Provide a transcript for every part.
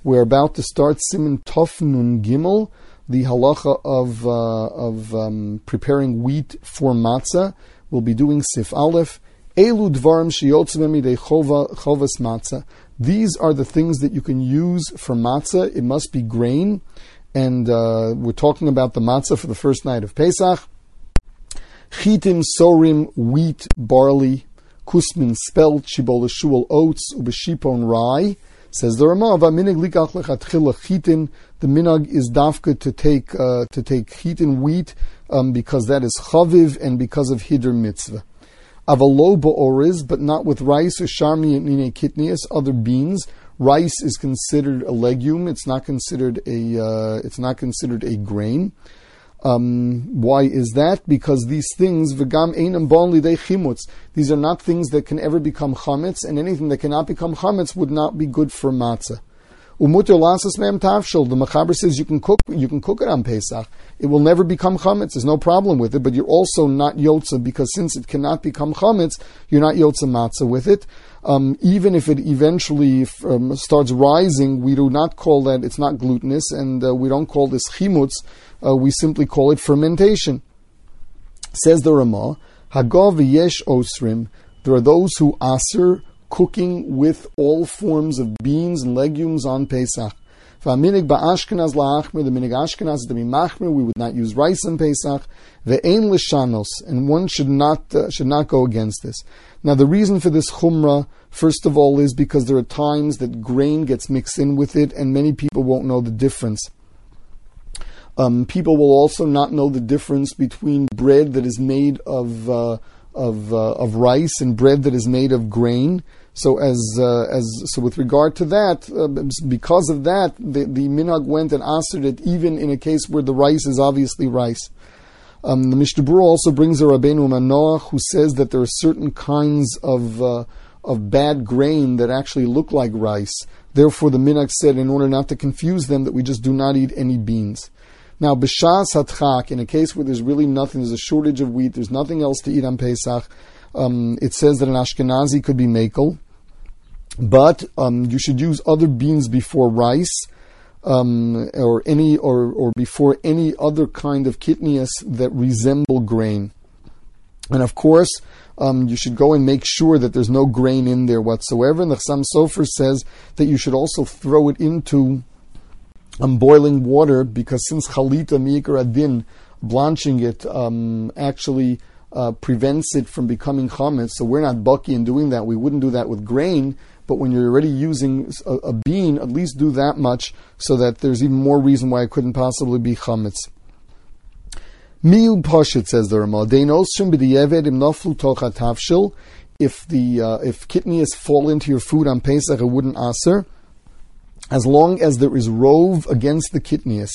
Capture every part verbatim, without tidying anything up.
We're about to start Siman Tov Nun Gimel, the halacha of uh, of um, preparing wheat for matzah. We'll be doing Sif Aleph. Elu dvarim sheyotzu midei chovas matzah. These are the things that you can use for matzah. It must be grain, and uh, we're talking about the matzah for the first night of Pesach. Chitim, sorim, wheat, barley, kusmin, spelt, shibol, shul, oats, ubeshipon, rye. Says the Ramah, "V'minig likach lechatchila chitin." The minag is dafka to take uh, to take chitin wheat um, because that is chaviv and because of hidur mitzvah. Avalo ba'oriz, but not with rice or sharmi and nine kitnias, other beans. Rice is considered a legume. It's not considered a uh, it's not considered a grain. Um, why is that? Because these things, v'gam einam bon lidei chimutz, these are not things that can ever become chametz, and anything that cannot become chametz would not be good for matzah. Umuter lasas me'em tavshel, the Mechaber says you can cook, you can cook it on Pesach. It will never become chametz. There's no problem with it, but you're also not yotza, because since it cannot become chametz, you're not yotza matzah with it. Um, even if it eventually um, starts rising, we do not call that, it's not glutinous, and uh, we don't call this chimutz. Uh, we simply call it fermentation. Says the Ramah, Hagav v'yesh osrim, there are those who aser cooking with all forms of beans and legumes on Pesach. V'aminig ba'ashkenaz la'achmer, the minig Ashkenaz is to be machmer, we would not use rice on Pesach. Ve'ein l'shanos, and one should not uh, should not go against this. Now the reason for this chumrah, first of all, is because there are times that grain gets mixed in with it, and many people won't know the difference. Um, people will also not know the difference between bread that is made of uh, of uh, of rice and bread that is made of grain. So as uh, as so with regard to that, uh, because of that, the, the minhag went and answered it even in a case where the rice is obviously rice. Um, the Mishnah Berurah also brings a Rabbeinu Manoach who says that there are certain kinds of uh, of bad grain that actually look like rice. Therefore, the minhag said, in order not to confuse them, that we just do not eat any beans. Now, b'shas hatchak, in a case where there's really nothing, there's a shortage of wheat, there's nothing else to eat on Pesach, um, it says that an Ashkenazi could be mekel, but um, you should use other beans before rice, um, or any, or, or before any other kind of kitnias that resemble grain. And of course, um, you should go and make sure that there's no grain in there whatsoever. And the Chassam Sofer says that you should also throw it into Um, boiling water, because since chalita mi'ikar adin, blanching it um, actually uh, prevents it from becoming chametz. So we're not bucky in doing that. We wouldn't do that with grain, but when you're already using a, a bean, at least do that much so that there's even more reason why it couldn't possibly be chametz. Miu pashit, says the Ramah, deinosim b'di'eved im naflu tocha tavshil. If the uh, if kitnias fall into your food on Pesach, it wouldn't aser, as long as there is rove against the kitnias.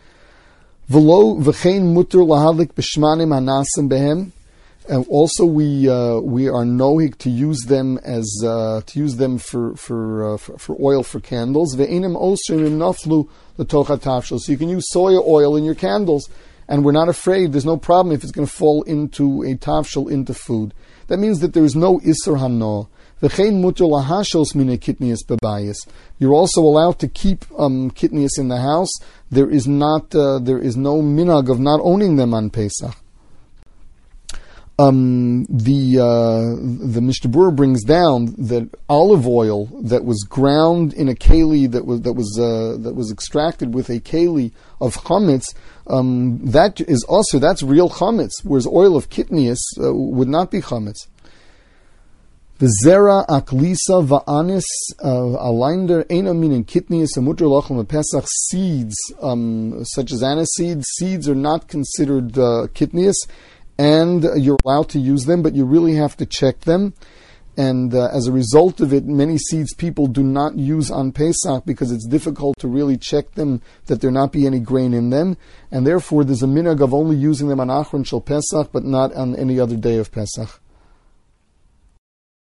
V'lo v'chein muter lahalik b'shmanim hanasim behem. And also, we uh, we are nohig to use them as uh, to use them for for, uh, for for oil for candles. Ve'enim osrim im naflu l'tocha tavshil. So you can use soya oil in your candles, and we're not afraid. There's no problem if it's going to fall into a tavshil, into food. That means that there is no isur hanoah. You're also allowed to keep um, kitnias in the house. There is not, uh, there is no minhag of not owning them on Pesach. Um, the uh, the Mishnah Berurah brings down that olive oil that was ground in a keli that was that was uh, that was extracted with a keli of chametz, um, that is also that's real chametz, whereas oil of kitnias uh, would not be chametz. The zera aklisa va'anis alinder eina minin kitnias amuter lochem pesach. Seeds um, such as aniseed, seeds are not considered uh, kitnias, and you're allowed to use them, but you really have to check them. And uh, as a result of it, many seeds people do not use on Pesach because it's difficult to really check them that there not be any grain in them, and therefore there's a minhag of only using them on Achron Shel Pesach, but not on any other day of Pesach.